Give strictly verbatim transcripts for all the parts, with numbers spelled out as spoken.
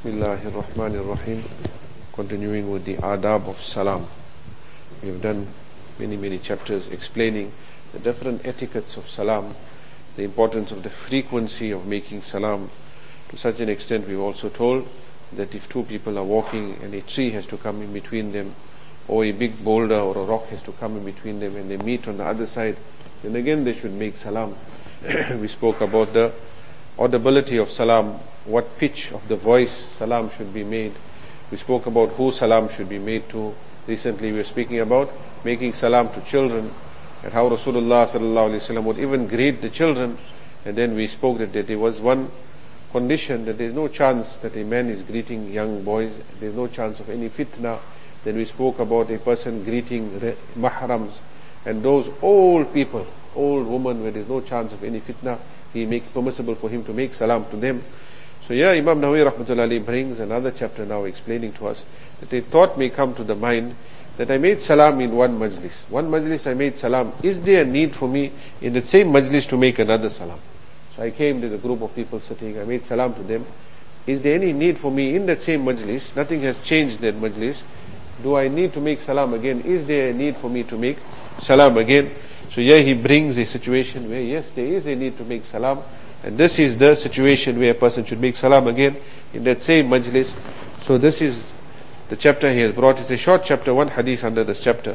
Bismillahir Rahmanir Rahim. Continuing with the adab of salam. We have done many, many chapters explaining the different etiquettes of salam, the importance of the frequency of making salam. To such an extent, we've also told that if two people are walking and a tree has to come in between them, or a big boulder or a rock has to come in between them, and they meet on the other side, then again they should make salam. We spoke about the audibility of salam, what pitch of the voice salam should be made. We spoke about who salam should be made to. Recently we were speaking about making salam to children, and how Rasulullah sallallahu alaihi wasallam would even greet the children. And then we spoke that, that there was one condition, that there is no chance that a man is greeting young boys, there is no chance of any fitna. Then we spoke about a person greeting mahrams, and those old people, old women, where there is no chance of any fitna, he make permissible for him to make salam to them. So yeah, Imam Nawawi rahmatullahi brings another chapter now explaining to us that a thought may come to the mind that I made salam in one majlis. One majlis I made salam. Is there a need for me in the same majlis to make another salam? So I came to the group of people sitting, I made salam to them. Is there any need for me in that same majlis? Nothing has changed in that majlis. Do I need to make salam again? Is there a need for me to make salam again? So here he brings a situation where yes, there is a need to make salam. And this is the situation where a person should make salam again in that same majlis. So this is the chapter he has brought. It's a short chapter, one hadith under this chapter.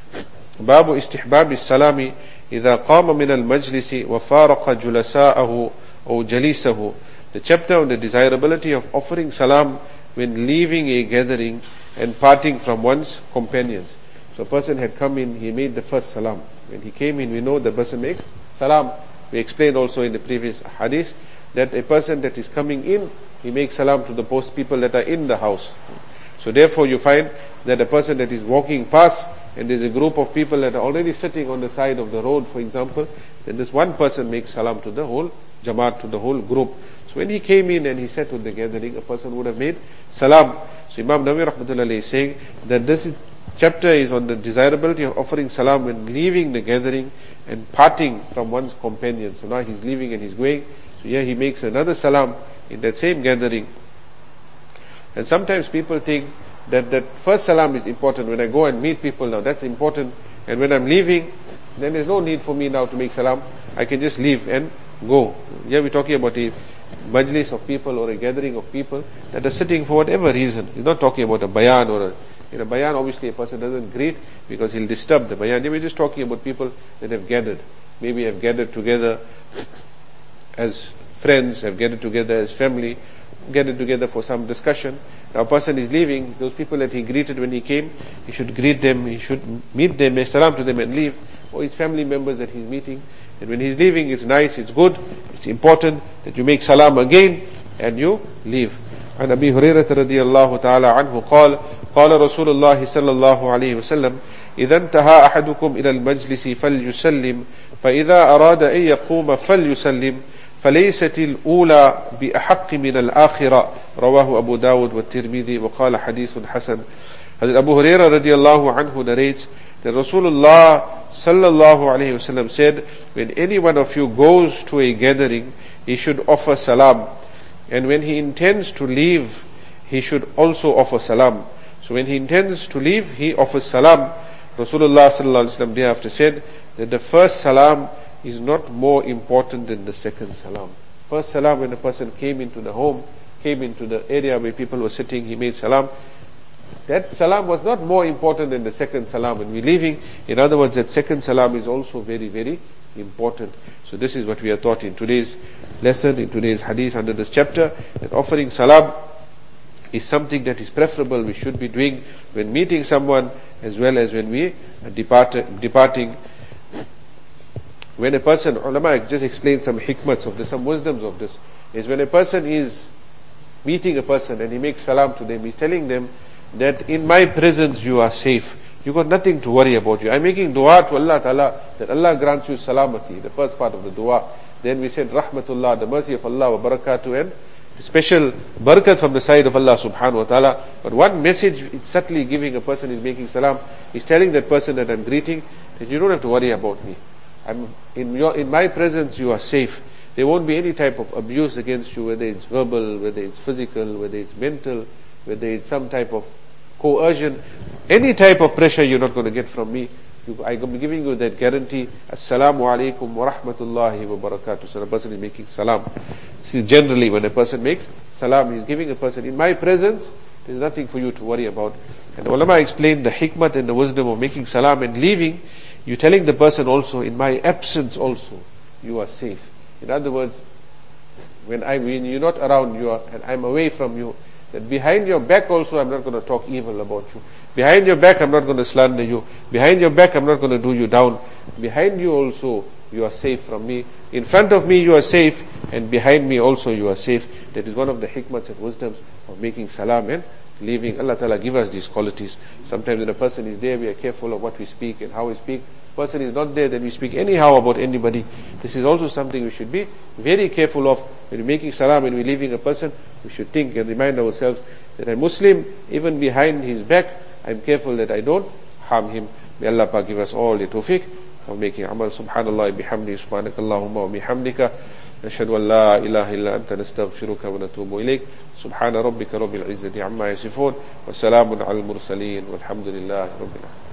Babu istihbab salami idha qama min al-majlisi wa faraqa julasa'ahu or jalisahu. The chapter on the desirability of offering salam when leaving a gathering and parting from one's companions. So a person had come in, he made the first salam. When he came in, we know the person makes salam. We explained also in the previous hadith that a person that is coming in, he makes salam to the post people that are in the house. So therefore you find that a person that is walking past and there's a group of people that are already sitting on the side of the road, for example, then this one person makes salam to the whole jamaat, to the whole group. So when he came in and he sat with the gathering, a person would have made salam. So Imam Nawawi rahmatullahi is saying that this is, chapter is on the desirability of offering salam when leaving the gathering and parting from one's companions. So now he's leaving and he's going. So here he makes another salam in that same gathering. And sometimes people think that that first salam is important. When I go and meet people now, that's important. And when I'm leaving, then there's no need for me now to make salam. I can just leave and go. Here we're talking about a majlis of people or a gathering of people that are sitting for whatever reason. He's not talking about a bayan or a In a bayan, obviously a person doesn't greet because he'll disturb the bayan. We're just talking about people that have gathered. Maybe have gathered together as friends, have gathered together as family, gathered together for some discussion. Now a person is leaving, those people that he greeted when he came, he should greet them, he should meet them, make salam to them and leave. Or his family members that he's meeting. And when he's leaving, it's nice, it's good, it's important that you make salam again and you leave. عن أبي هريرة رضي الله تعالى عنه قال قال رسول الله صلى الله عليه وسلم إذا انتهى أحدكم إلى المجلس فليسلم فإذا أراد أن يقوم فليسلم فليست الأولى بأحق من الآخرة رواه أبو داود والترمذي وقال حديث حسن. Hazrat Abu Hurairah radiallahu anhu narrates that Rasulullah sallallahu alayhi wasallam said, when any one of you goes to a gathering, he should offer salam. And when he intends to leave, he should also offer salam. So when he intends to leave, he offers salam. Rasulullah sallallahu alaihi wasallam thereafter said that the first salam is not more important than the second salam. First salam, when a person came into the home, came into the area where people were sitting, he made salam. That salam was not more important than the second salam when we're leaving. In other words, that second salam is also very, very important. So this is what we are taught in today's lesson, in today's hadith under this chapter, that offering salam is something that is preferable. We should be doing when meeting someone as well as when we are depart, departing. When a person, ulama just explained some hikmats of this, some wisdoms of this, is when a person is meeting a person and he makes salam to them, he's telling them that in my presence you are safe. You got nothing to worry about you. I'm making dua to Allah Ta'ala that Allah grants you salamati, the first part of the dua. Then we said rahmatullah, the mercy of Allah, wa barakatuh, and special barakat from the side of Allah subhanahu wa ta'ala. But one message it's subtly giving a person is making salam, is telling that person that I'm greeting, that you don't have to worry about me. I'm in your, in my presence you are safe. There won't be any type of abuse against you, whether it's verbal, whether it's physical, whether it's mental, whether it's some type of coercion. Any type of pressure you're not going to get from me. I'm giving you that guarantee. Assalamu alaikum wa rahmatullahi wa barakatuh. So the person is making salam. See, generally when a person makes salam, he's giving a person, in my presence, there's nothing for you to worry about. And the ulama explained the hikmat and the wisdom of making salam and leaving. You're telling the person also, in my absence also, you are safe. In other words, when I when you're not around, you are, and I'm away from you, that behind your back also I'm not going to talk evil about you. Behind your back I'm not going to slander you. Behind your back I'm not going to do you down. Behind you also you are safe from me. In front of me you are safe, and behind me also you are safe. That is one of the hikmats and wisdoms of making salam and leaving. Allah Ta'ala give us these qualities. Sometimes when a person is there, we are careful of what we speak and how we speak. Person is not there, then we speak anyhow about anybody. This is also something we should be very careful of. When we're making salam and we're leaving a person, we should think and remind ourselves that a Muslim, even behind his back, I'm careful that I don't harm him. May Allah Pak give us all the tawfiq of making amal. Subhanallah bihamdi, subhanakallahumma wa bihamdika, nashhadu an la ilaha illa anta nastaghfiruka wa natubu ilayk. Subhana rabbika rabbil izzati amma yasifun, wa salamun al mursaleen, walhamdulillahi rabbil alamin.